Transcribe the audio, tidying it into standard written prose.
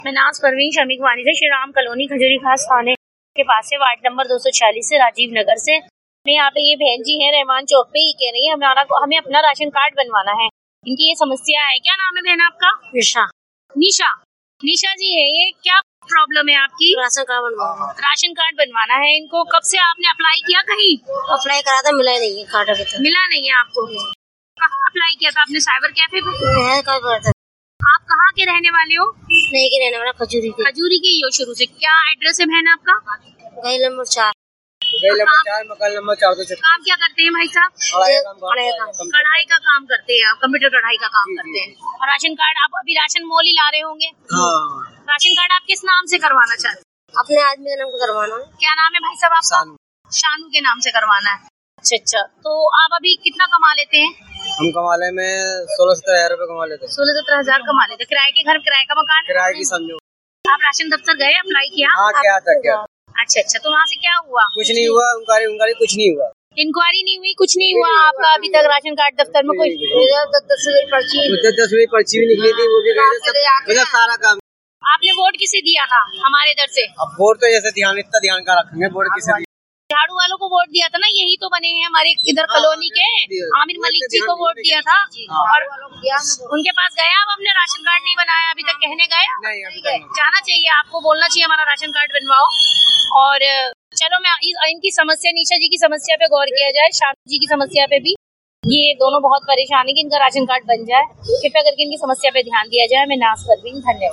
मैं नाज परवीन शमीक वानी से श्री राम कॉलोनी खजूरी खास थाने के पास से वार्ड नंबर 246 से राजीव नगर से। मैं यहाँ पे ये बहन जी हैं रहमान चौक पे, ये कह रही है हमें अपना राशन कार्ड बनवाना है। इनकी ये समस्या है। क्या नाम है बहन आपका? निशा। निशा जी है। ये क्या प्रॉब्लम है आपकी? राशन कार्ड बनवाना। राशन कार्ड बनवाना है इनको। कब से आपने अप्लाई किया? कहीं अप्लाई करा था, मिला नहीं है कार्ड अभी तक। मिला नहीं है आपको? कहाँ अप्लाई किया था आपने? साइबर कैफे पे? आप कहाँ के रहने वाले हो? नहीं के रहने वाला खजूरी के ही हो शुरू से। क्या एड्रेस है बहन आपका? गली नंबर 4 मकान नंबर 4। काम क्या करते हैं भाई साहब? कढ़ाई का काम करते हैं आप? कंप्यूटर कढ़ाई का काम करते हैं। और राशन कार्ड आप अभी राशन मोल ही ला रहे होंगे? राशन कार्ड आप किस नाम से करवाना चाहते हैं? अपने आदमी के नाम से करवाना है। क्या नाम है भाई साहब आपका? शानू के नाम से करवाना है। अच्छा, तो आप अभी कितना कमा लेते हैं? हम कमाले में 16-17 हजार रूपए कमा लेते हैं। 16-17 हजार कमा लेते। किराए के घर, किराए का मकान? किराए की समझो। आप राशन दफ्तर गए, अप्लाई किया? हाँ, क्या तक क्या? अच्छा, तो वहाँ से क्या हुआ? कुछ नहीं हुआ। उनकारी कुछ नहीं हुआ। इंक्वायरी नहीं हुई, कुछ नहीं हुआ आपका अभी तक? राशन कार्ड दफ्तर में कोई तस्वीर पर्ची भी निकली थी, वो भी गए सारा काम। आपने वोट किसे दिया था हमारे इधर से? अब वोट तो जैसे इतना ध्यान का रखेंगे। वोट किसे दिया? झाड़ू वालों को वोट दिया था ना, यही तो बने हैं हमारे इधर कॉलोनी के। आमिर मलिक जी को वोट दिया था और उनके पास गया। अब हमने राशन कार्ड नहीं बनाया अभी तक, कहने गया? नहीं, अभी तक जाना चाहिए, आपको बोलना चाहिए हमारा राशन कार्ड बनवाओ। और चलो, मैं इनकी समस्या, निशा जी की समस्या पे गौर किया जाए, शानू जी की समस्या पे भी। ये दोनों बहुत परेशान है कि इनका राशन कार्ड बन जाए। कृपया करके इनकी समस्या पे ध्यान दिया जाए। मैं नाज परवीन, धन्यवाद।